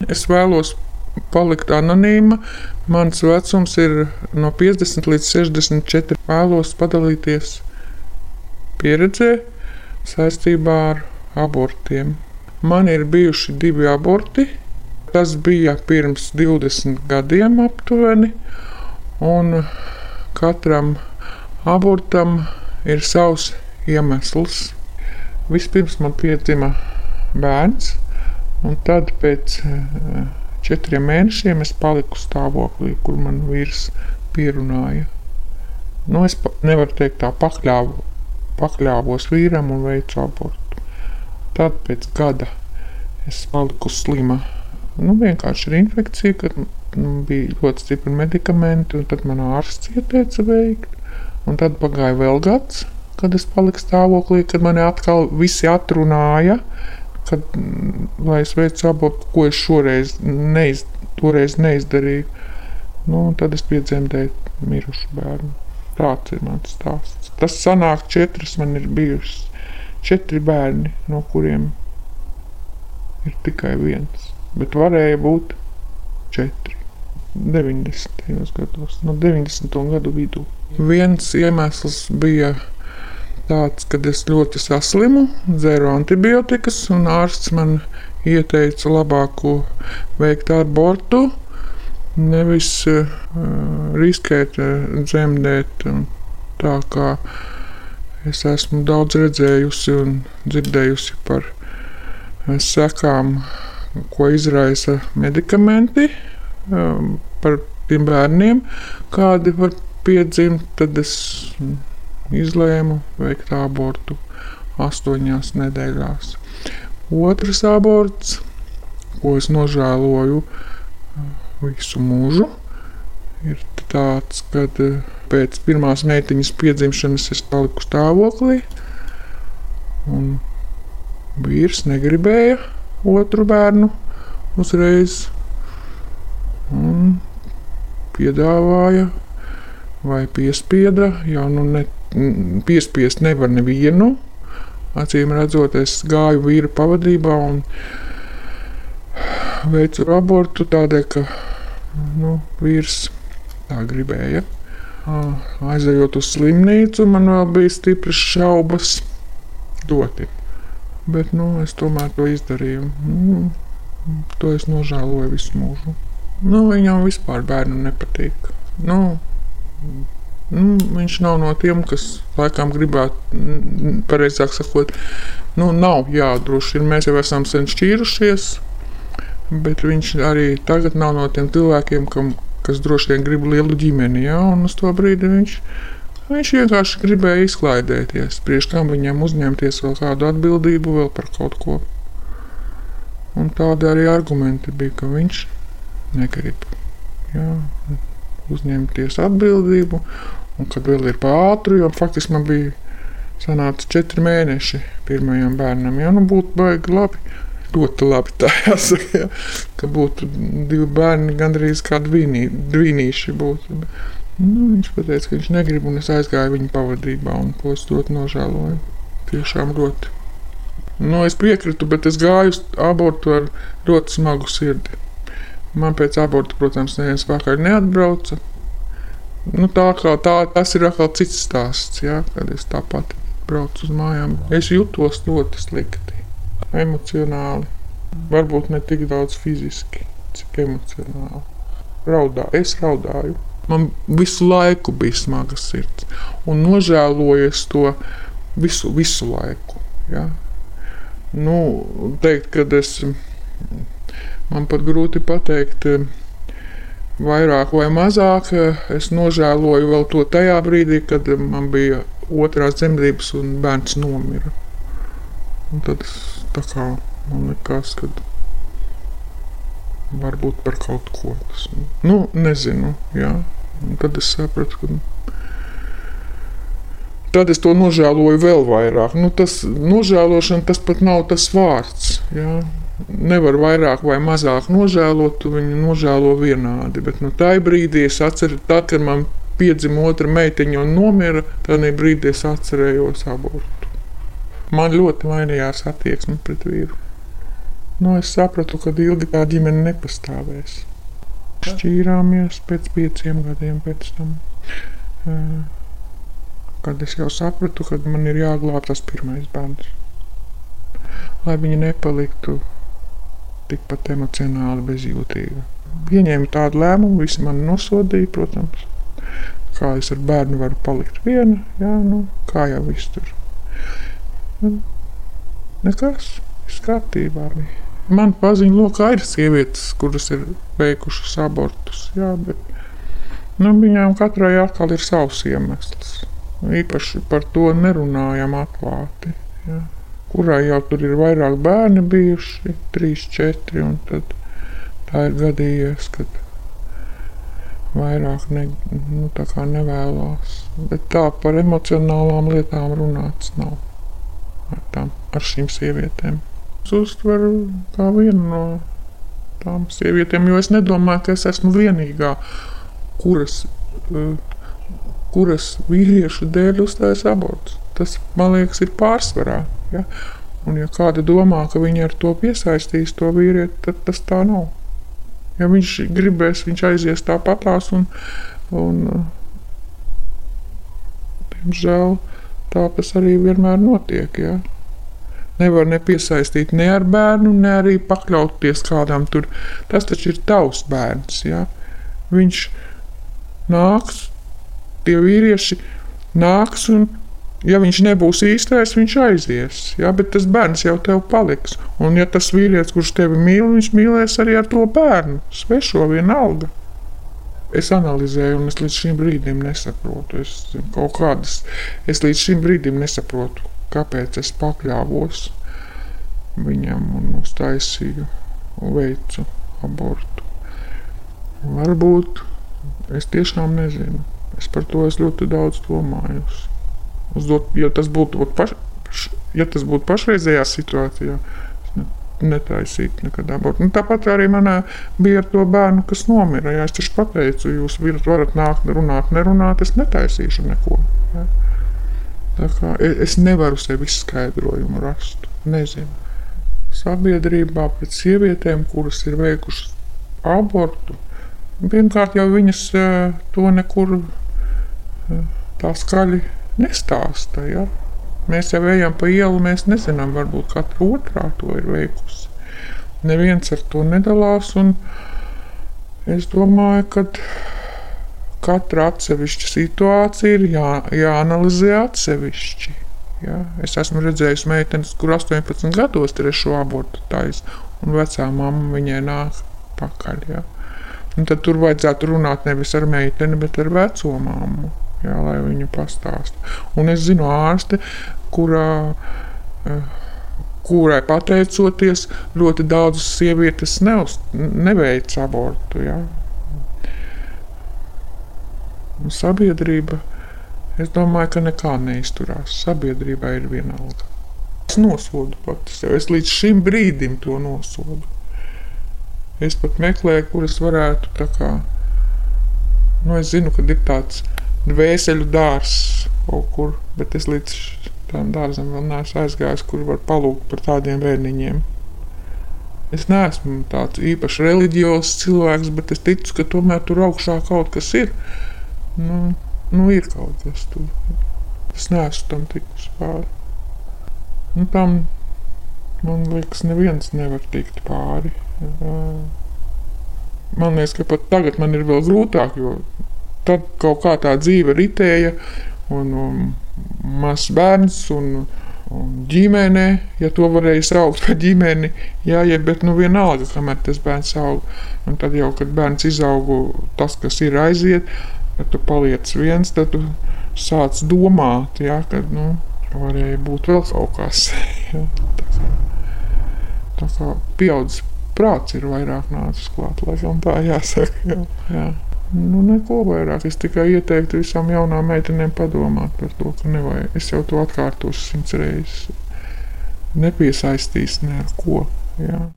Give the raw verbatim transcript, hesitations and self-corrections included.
Es vēlos palikt anonīma. Mans vecums ir no piecdesmit līdz sešdesmit četri. Vēlos padalīties pieredzē saistībā ar abortiem. Man ir bijuši divi aborti. Tas bija pirms divdesmit gadiem aptuveni. Un katram abortam ir savs iemesls. Vispirms man piedzima bērns, un tad pēc četriem mēnešiem es paliku stāvoklī, kur man vīrs pierunāja. Nu, es nevaru teikt tā, pakļāvu, pakļāvos vīram un veicu abortu. Tad pēc gada es paliku slima. Nu, vienkārši ir infekcija, kad nu, bija ļoti stipri medikamenti, un tad man ārsts ieteica veikt. Un tad pagāja vēl gads, kad es paliku stāvoklī, kad mani atkal visi atrunāja, kad, lai es veicu abortu, ko es šoreiz neiz, toreiz neizdarīju. Nu, un tad es piedzemdēju mirušu bērnu. Tāds ir mans stāsts. Tas sanāk četras man ir bijušas. Četri bērni, no kuriem ir tikai viens. Bet varēja būt četri. deviņdesmitajos gados, no deviņdesmito gadu vidū. Viens iemesls bija tāds, kad es ļoti saslimu, dzēru antibiotikas, un ārsts man ieteica labāko veikt abortu, nevis uh, riskēt uh, dzemdēt. Tā kā es esmu daudz redzējusi un dzirdējusi par uh, sekām, ko izraisa medikamenti, um, par tiem bērniem, kādi var piedzimt, tad es izlēmu veikt abortu astoņās nedēļās. Otrs aborts, ko es nožēloju visu mūžu, ir tāds, kad pēc pirmās meitiņas piedzimšanas es paliku stāvoklī, un vīrs negribēja otru bērnu uzreiz, un piedāvāja vai piespieda, jau nu ne, piespiest nevar nevienu. Acīm redzot, es gāju vīra pavadībā un veicu abortu tādēļ, ka nu, vīrs tā gribēja. Aizejot uz slimnīcu, man vēl bija stipras šaubas doti. Bet nu, es tomēr to izdarīju. Nu, to es nožēloju visu mūžu. Nu, viņam vispār bērnu nepatīk. Nu, nu, viņš nav no tiem, kas laikam gribētu, pareizāk sakot, nu, nav, jā, droši ir, mēs jau esam sen šķīrušies, bet viņš arī tagad nav no tiem cilvēkiem, kam, kas droši vien grib lielu ģimeni, jā, un uz to brīdi viņš, viņš vienkārši gribēja izklaidēties, priekš kam viņam uzņemties vēl kādu atbildību vēl par kaut ko. Un tādi arī argumenti bija, ka viņš negrib, jā, uzņemties atbildību, un kad vēl ir pātru, jo faktiski man bija sanāca četri mēneši pirmajam bērnam, ja nu būtu baigi labi, ļoti labi tā jāsaka, ja, ka būtu divi bērni, gandrīz kā dvīnī, dvīnīši būtu. Nu, viņš pateica, ka viņš negrib, un es aizgāju viņa pavadībā, un to es ļoti nožēloju, tiešām ļoti. Nu, es piekritu, bet es gāju abortu ar ļoti smagu sirdi. Man pēc aborta, protams, neviens pakaļ neatbrauca. Nu, tā kā tā, tas ir atkal cits stāsts, ja, kad es tāpat braucu uz mājām. Es jutos ļoti slikti, emocionāli. Varbūt ne tik daudz fiziski, cik emocionāli. Raudā, es raudāju. Man visu laiku bija smaga sirds. Un nožēloju es to visu, visu laiku. Ja. Nu, teikt, kad es... Man pat grūti pateikt, vairāk vai mazāk. Es nožēloju vēl to tajā brīdī, kad man bija otrās dzemdības un bērns nomira. Un tad tā kā man likās, ka varbūt par kaut ko tas. Nu, nezinu, jā. Un tad es sapratu, ka... Tad es to nožēloju vēl vairāk. Nu, tas nožēlošana, tas pat nav tas vārds, jā. Nevar vairāk vai mazāk nožēlot, tu viņu nožēlo vienādi, bet nu tā brīdī es atceru, tad, kad man piedzima otra meitiņa un nomira, tad brīdī es atcerējos abortu. Man ļoti mainījās attieksme pret vīru. Nu, es sapratu, ka ilgi tā ģimene nepastāvēs. Šķīrāmies pēc pieciem gadiem pēc tam, kad es jau sapratu, ka man ir jāglāb tas pirmais bērns. Lai viņa nepaliktu tikpat emocionāli bezjūtīga. Pieņēmu tādu lēmumu, visi mani nosodīja, protams. Kā es ar bērnu varu palikt viena, jā, nu, kā jau viss tur. Nekas, viss kārtībā bija. Man paziņu lokā ir sievietes, kuras ir veikušas abortus, jā, bet nu, viņām katrai atkal ir savs iemesls. Īpaši par to nerunājam atklāti, jā. Kurai jau tur ir vairāk bērni bijuši, trīs, četri, un tad tā ir gadījies, kad vairāk ne, nu, tā kā nevēlās. Bet tā par emocionālām lietām runāts nav ar, tām, ar šīm sievietēm. Es uztveru kā vienu no tām sievietēm, jo es nedomāju, ka es esmu vienīgā, kuras, kuras vīriešu dēļ uzstājas abortus. Tas, man liekas, ir pārsvarā. Ja? Un ja kāda domā, ka viņi ar to piesaistīs to vīrieti, tad tas tā nav. Ja viņš gribēs, viņš aizies tāpatās un, un diemžēl tā tas arī vienmēr notiek, ja? Nevar nepiesaistīt ne ar bērnu, ne arī pakļauties kādam tur. Tas taču ir tavs bērns, ja? Viņš nāks, tie vīrieši nāks un, ja viņš nebūs īstais, viņš aizies, ja? Bet tas bērns jau tev paliks. Un ja tas vīrietis, kurš tevi mīl, viņš mīlēs arī ar to bērnu, svešo vienalga. Es analizēju un es līdz šim brīdim nesaprotu. Es kaut kādas, es līdz šim brīdim nesaprotu. Kāpēc es pakļāvos viņam un uztaisīju un veicu abortu. Varbūt es tiešām nezinu. Es par to es ļoti daudz domāju. Uzdot, ja tas būtu, paš, ja tas būtu pašreizējā situācijā, es netaisītu nekad abortu. Nu, tāpat arī manā bija ar to bērnu, kas nomira. Ja es taču pateicu, jūs varat nākt, runāt, nerunāt, es netaisīšu neko. Ja. Tā kā es nevaru sev izskaidrojumu rast, nezinu. Sabiedrībā pret sievietēm, kuras ir veikušas abortu, pirmkārt jau viņas to nekur tā skaļi nestāsta, ja? Mēs jau ejam pa ielu, mēs nezinām, varbūt katra otrā to ir veikusi. Neviens ar to nedalās, un es domāju, ka katra atsevišķa situācija ir jā, jāanalizē atsevišķi. Ja? Es esmu redzējis meitenes, kur astoņpadsmit gados trešo abortu taisa, un vecā mamma viņai nāk pakaļ. Ja? Un tad tur vajadzētu runāt nevis ar meiteni, bet ar veco mammu, ja? Lai viņu pastāsta. Un es zinu ārsti, kurā, kurai pateicoties, ļoti daudzas sievietes neuz, neveic abortu. Ja? Un sabiedrība, es domāju, ka nekā neizturās. Sabiedrībā ir vienalga. Es nosodu pati sev. Es līdz šim brīdim to nosodu. Es pat meklēju, kuras varētu tā kā... Nu, es zinu, ka ir tāds dvēseļu dārzs kaut kur, bet es līdz tām dārzam vēl neesmu aizgājis, kur var palūgt par tādiem bērniņiem. Es neesmu tāds īpaši reliģiozs cilvēks, bet es ticu, ka tomēr tur augšā kaut kas ir. Nu, nu ir kaut kas tur. Es neesmu tam tikus pāri. Nu, tam, man liekas, neviens nevar tikt pāri. Man liekas, ka pat tagad man ir vēl grūtāk, jo tad kaut kā tā dzīve ritēja, un, un mazs bērns, un, un ģimene, ja to varēja saukt par ģimeni, jā, ja, bet nu vienalga, kamēr tas bērns aug. Un tad jau, kad bērns izaugu, tas, kas ir aiziet, kad tu paliec viens, tad tu sāc domāt, ja, kad, nu, varēja būt vēl kaut kas. Ja, tā kā, tā kā pieaudzis prāts ir vairāk nācis klāt, laikam tā jāsaka. Jā, jā. Nu, neko vairāk. Es tikai ieteiktu visām jaunām meitenēm padomāt par to, ka nevajag. Es jau to atkārtošu simts reizes. Nepiesaistīs ne ar ko. Jā.